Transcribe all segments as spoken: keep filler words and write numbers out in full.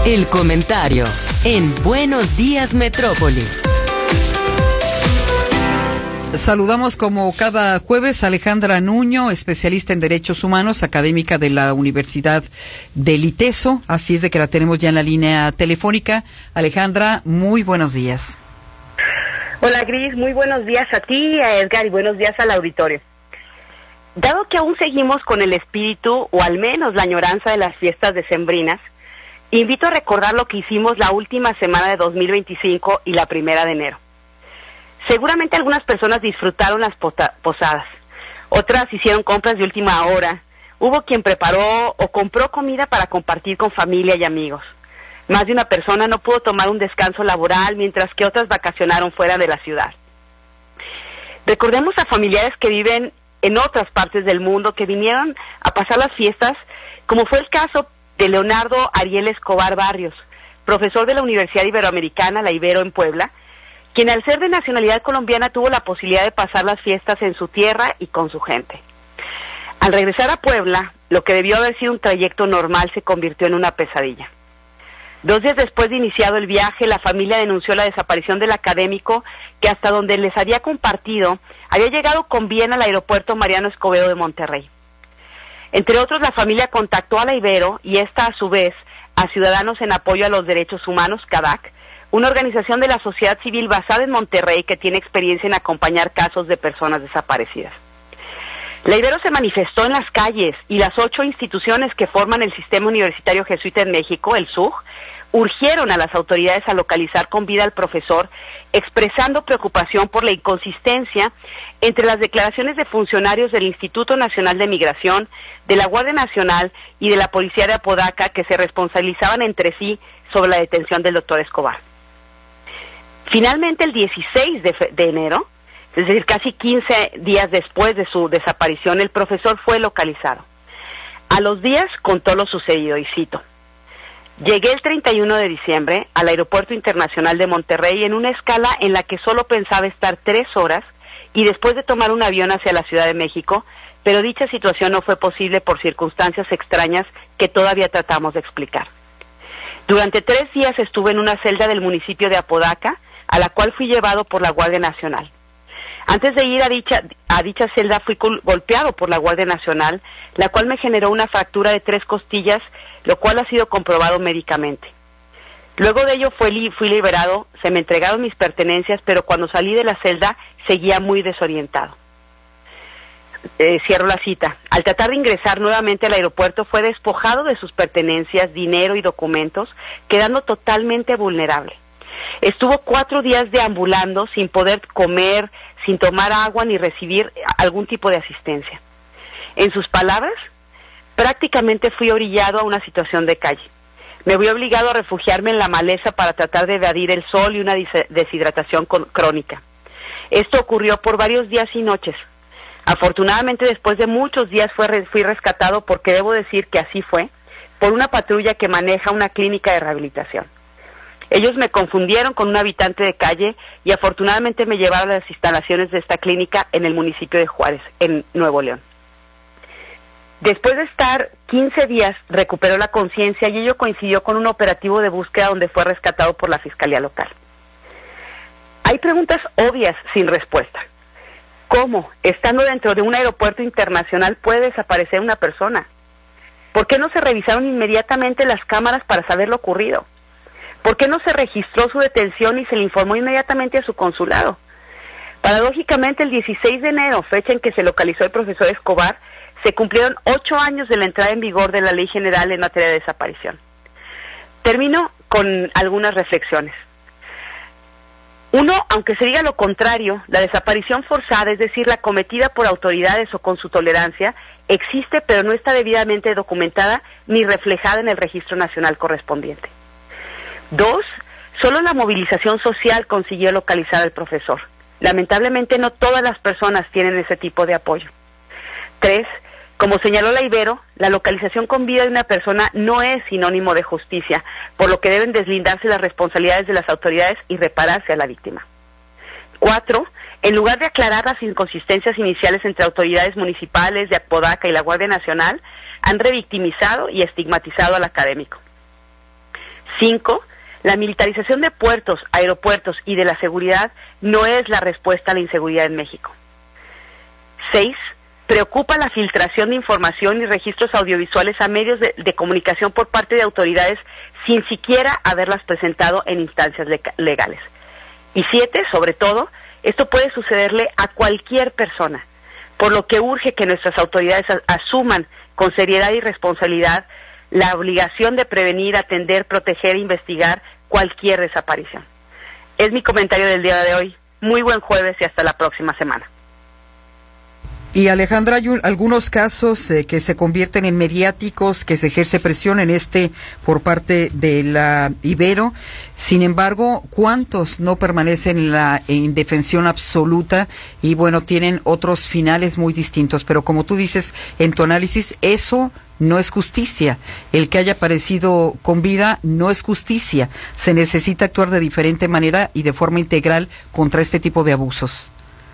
El comentario en Buenos Días Metrópoli. Saludamos como cada jueves a Alejandra Nuño, especialista en Derechos Humanos, académica de la Universidad del ITESO. Así es de que la tenemos ya en la línea telefónica. Alejandra, muy buenos días. Hola Gris, muy buenos días a ti, a Edgar, y buenos días al auditorio. Dado que aún seguimos con el espíritu, o al menos la añoranza de las fiestas decembrinas, invito a recordar lo que hicimos la última semana de dos mil veinticinco y la primera de enero. Seguramente algunas personas disfrutaron las posadas, otras hicieron compras de última hora, hubo quien preparó o compró comida para compartir con familia y amigos. Más de una persona no pudo tomar un descanso laboral, mientras que otras vacacionaron fuera de la ciudad. Recordemos a familiares que viven en otras partes del mundo, que vinieron a pasar las fiestas, como fue el caso de Leonardo Ariel Escobar Barrios, profesor de la Universidad Iberoamericana, la Ibero en Puebla, quien al ser de nacionalidad colombiana tuvo la posibilidad de pasar las fiestas en su tierra y con su gente. Al regresar a Puebla, lo que debió haber sido un trayecto normal se convirtió en una pesadilla. Dos días después de iniciado el viaje, la familia denunció la desaparición del académico, que hasta donde les había compartido, había llegado con bien al aeropuerto Mariano Escobedo de Monterrey. Entre otros, la familia contactó a la Ibero y esta, a su vez, a Ciudadanos en Apoyo a los Derechos Humanos, C A D A C, una organización de la sociedad civil basada en Monterrey que tiene experiencia en acompañar casos de personas desaparecidas. La Ibero se manifestó en las calles y las ocho instituciones que forman el Sistema Universitario Jesuita en México, el S U G, urgieron a las autoridades a localizar con vida al profesor, expresando preocupación por la inconsistencia entre las declaraciones de funcionarios del Instituto Nacional de Migración, de la Guardia Nacional y de la Policía de Apodaca, que se responsabilizaban entre sí sobre la detención del doctor Escobar. Finalmente, el dieciséis de enero, es decir, casi quince días después de su desaparición, el profesor fue localizado. A los días contó lo sucedido, y cito: llegué el treinta y uno de diciembre al Aeropuerto Internacional de Monterrey en una escala en la que solo pensaba estar tres horas y después de tomar un avión hacia la Ciudad de México, pero dicha situación no fue posible por circunstancias extrañas que todavía tratamos de explicar. Durante tres días estuve en una celda del municipio de Apodaca, a la cual fui llevado por la Guardia Nacional. Antes de ir a dicha, a dicha celda fui golpeado por la Guardia Nacional, la cual me generó una fractura de tres costillas, lo cual ha sido comprobado médicamente. Luego de ello fue li, fui liberado, se me entregaron mis pertenencias, pero cuando salí de la celda seguía muy desorientado. Eh, cierro la cita. Al tratar de ingresar nuevamente al aeropuerto fue despojado de sus pertenencias, dinero y documentos, quedando totalmente vulnerable. Estuvo cuatro días deambulando sin poder comer, sin tomar agua ni recibir algún tipo de asistencia. En sus palabras, prácticamente fui orillado a una situación de calle. Me vi obligado a refugiarme en la maleza para tratar de evadir el sol y una deshidratación crónica. Esto ocurrió por varios días y noches. Afortunadamente, después de muchos días fue, fui rescatado, porque debo decir que así fue, por una patrulla que maneja una clínica de rehabilitación. Ellos me confundieron con un habitante de calle y afortunadamente me llevaron a las instalaciones de esta clínica en el municipio de Juárez, en Nuevo León. Después de estar quince días, recuperó la conciencia y ello coincidió con un operativo de búsqueda donde fue rescatado por la Fiscalía Local. Hay preguntas obvias sin respuesta. ¿Cómo, estando dentro de un aeropuerto internacional, puede desaparecer una persona? ¿Por qué no se revisaron inmediatamente las cámaras para saber lo ocurrido? ¿Por qué no se registró su detención y se le informó inmediatamente a su consulado? Paradójicamente, el dieciséis de enero, fecha en que se localizó el profesor Escobar, se cumplieron ocho años de la entrada en vigor de la Ley General en materia de desaparición. Termino con algunas reflexiones. Uno, aunque se diga lo contrario, la desaparición forzada, es decir, la cometida por autoridades o con su tolerancia, existe, pero no está debidamente documentada ni reflejada en el registro nacional correspondiente. Dos, solo la movilización social consiguió localizar al profesor. Lamentablemente no todas las personas tienen ese tipo de apoyo. Tres, como señaló la Ibero, la localización con vida de una persona no es sinónimo de justicia, por lo que deben deslindarse las responsabilidades de las autoridades y repararse a la víctima. Cuatro, en lugar de aclarar las inconsistencias iniciales entre autoridades municipales de Apodaca y la Guardia Nacional, han revictimizado y estigmatizado al académico. Cinco, la militarización de puertos, aeropuertos y de la seguridad no es la respuesta a la inseguridad en México. Seis, preocupa la filtración de información y registros audiovisuales a medios de, de comunicación por parte de autoridades sin siquiera haberlas presentado en instancias le- legales. Y siete, sobre todo, esto puede sucederle a cualquier persona, por lo que urge que nuestras autoridades a- asuman con seriedad y responsabilidad la obligación de prevenir, atender, proteger e investigar cualquier desaparición. Es mi comentario del día de hoy. Muy buen jueves y hasta la próxima semana. Y Alejandra, hay un, algunos casos eh, que se convierten en mediáticos, que se ejerce presión en este por parte de la Ibero. Sin embargo, ¿cuántos no permanecen en la indefensión absoluta y bueno, tienen otros finales muy distintos? Pero como tú dices en tu análisis, eso no es justicia. El que haya aparecido con vida no es justicia. Se necesita actuar de diferente manera y de forma integral contra este tipo de abusos.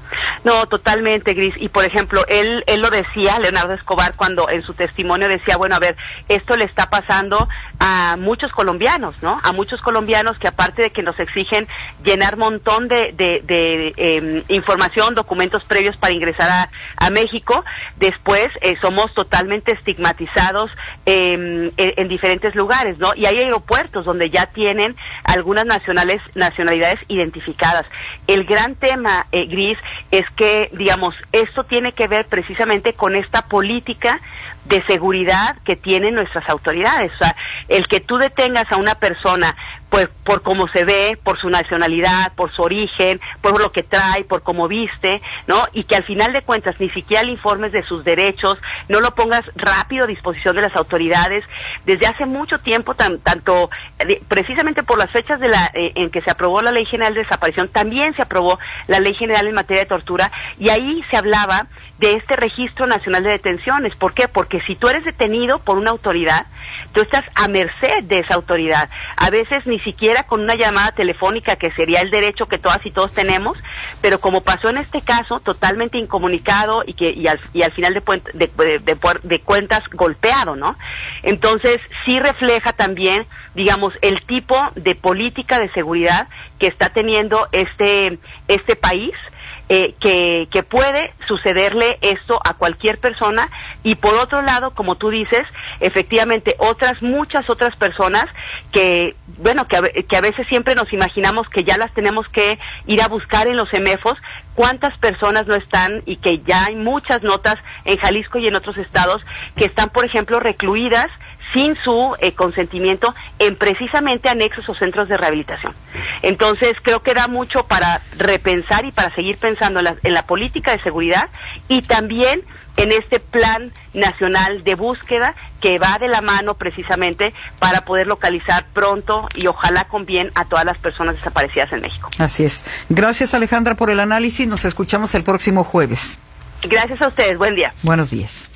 No, totalmente, Gris. Y por ejemplo, él él lo decía, Leonardo Escobar, cuando en su testimonio decía, bueno, a ver, esto le está pasando a muchos colombianos, ¿no? A muchos colombianos que aparte de que nos exigen llenar montón de, de, de eh, información, documentos previos para ingresar a, a México, después eh, somos totalmente estigmatizados eh, en, en diferentes lugares, ¿no? Y hay aeropuertos donde ya tienen algunas nacionales nacionalidades identificadas. El gran tema, eh, Gris, es que, digamos, esto tiene que ver precisamente con esta política de seguridad que tienen nuestras autoridades. O sea, el que tú detengas a una persona, pues, por cómo se ve, por su nacionalidad, por su origen, por lo que trae, por cómo viste, ¿no? Y que al final de cuentas ni siquiera le informes de sus derechos, no lo pongas rápido a disposición de las autoridades. Desde hace mucho tiempo, tan, tanto de, precisamente por las fechas de la eh, en que se aprobó la Ley General de Desaparición, también se aprobó la Ley General en materia de tortura, y ahí se hablaba de este Registro Nacional de Detenciones. ¿Por qué? Porque si tú eres detenido por una autoridad, tú estás a merced de esa autoridad. A veces ni siquiera con una llamada telefónica, que sería el derecho que todas y todos tenemos, pero como pasó en este caso, totalmente incomunicado y que y al, y al final de, de, de, de, de cuentas golpeado, ¿no? Entonces sí refleja también, digamos, el tipo de política de seguridad que está teniendo este este país. Eh, que, que puede sucederle esto a cualquier persona, y por otro lado, como tú dices, efectivamente otras, muchas otras personas que, bueno, que a, que a veces siempre nos imaginamos que ya las tenemos que ir a buscar en los EMEFOS. ¿Cuántas personas no están? Y que ya hay muchas notas en Jalisco y en otros estados que están, por ejemplo, recluidas sin su eh, consentimiento en precisamente anexos o centros de rehabilitación. Entonces creo que da mucho para repensar y para seguir pensando en la, en la política de seguridad, y también en este plan nacional de búsqueda que va de la mano precisamente para poder localizar pronto y ojalá con bien a todas las personas desaparecidas en México. Así es. Gracias, Alejandra, por el análisis. Nos escuchamos el próximo jueves. Gracias a ustedes. Buen día. Buenos días.